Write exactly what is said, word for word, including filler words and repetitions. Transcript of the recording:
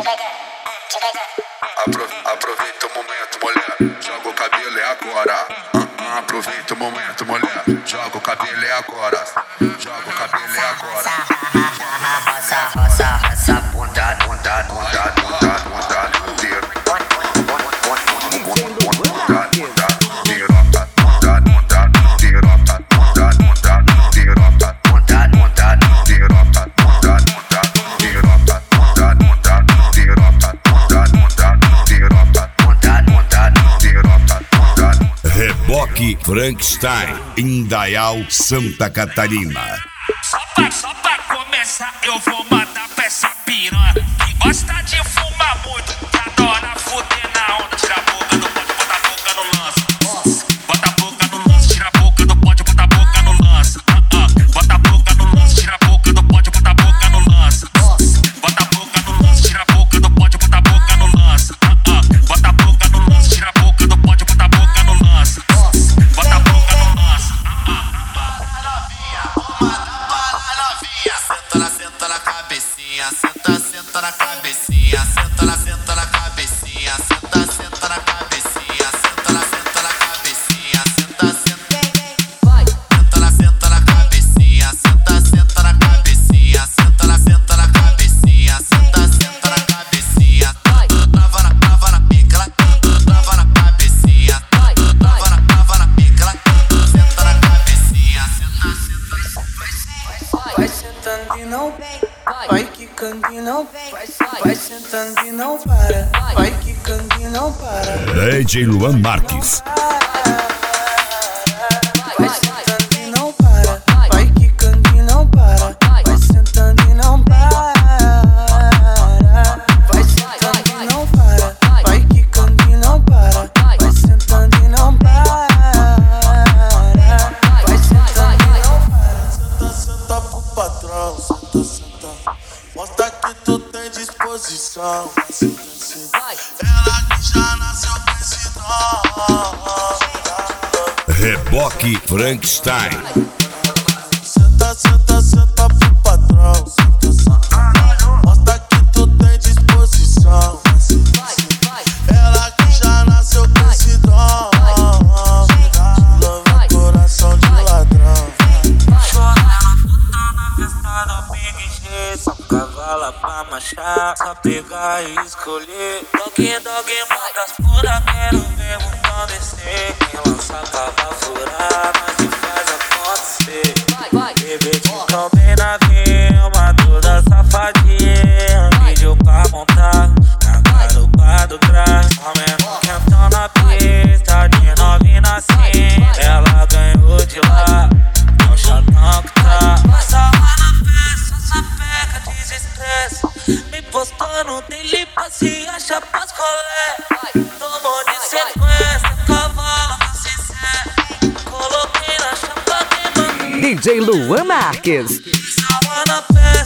Apro- Aproveita o momento, mulher, joga o cabelo é agora. Ah, ah, aproveita o momento, mulher, joga o cabelo é agora. Joga o cabelo é agora. Roça, roça, roça, bunda, bunda, bunda, bunda, bunda, inteiro. Reboque Frankenstein, Indaial, Santa Catarina. Só pra, só pra começar, eu vou mandar pra essa piranha que gosta de fumar muito, que adora fuder na onda. Tira a boca do pote, bota a boca no lance. Bota a boca no lance, tira a boca do pote, bota a boca no lance. Uh -uh. Bota a boca no lance, tira a boca do pote, bota a boca no lance. Bota a boca no lance, tira a boca do pote, bota a boca no lance. Uh -uh. Bota a boca no lance, tira a boca do pote, bota a boca no lance. Bota a boca no lance. Senta na, senta na cabecinha, senta, senta na cabecinha, senta na, senta na cabecinha, senta, senta na cabecinha, senta na, senta na cabecinha, senta, senta, senta na, senta na cabecinha, senta, senta na cabecinha, senta na, senta na cabecinha, senta, senta na cabecinha, trava na, trava na pica, trava na cabecinha, trava na, trava na pica, senta na cabecinha, senta, senta. Vai sentando e não vai quicando e não vai sentando e não para, vai quicando e não para. D J Luan Marques. Vai sentando e não para, vai quicando e não para, vai sentando e não para. Vai sentando e não para, vai quicando e não para, vai sentando e não para. Vai sentando e não para. Senta, senta pro patrão, senta, senta. Mostra que tu tem disposição. Senta, senta. Ela que já nasceu com esse dom. Reboque Frankenstein. Senta, senta, senta pro patrão. Senta, senta. Mostra que tu tem disposição. Senta, senta. Ela que já nasceu com esse dom. Lava o coração de ladrão. Só cavala pra marchar, só pegar e escolher. Dog, dog, manda as pura, quero ver o pão descer. Quem lança cava furar, nós te faz acontecer. Bebê te bem na rima, toda safadinha. Pediu pra montar, na garupa do trás. Ao menos quentão na pista, de novinha assim. Ela ganhou de lá, é o chatão que tá. Passa lá na festa, só pega desestresse. Me postou no dele pra se achar pras colé. Tomou de sequência, cavalo pra se ser. Coloquei na chapa queimando. D J Luan Marques. Salva na festa.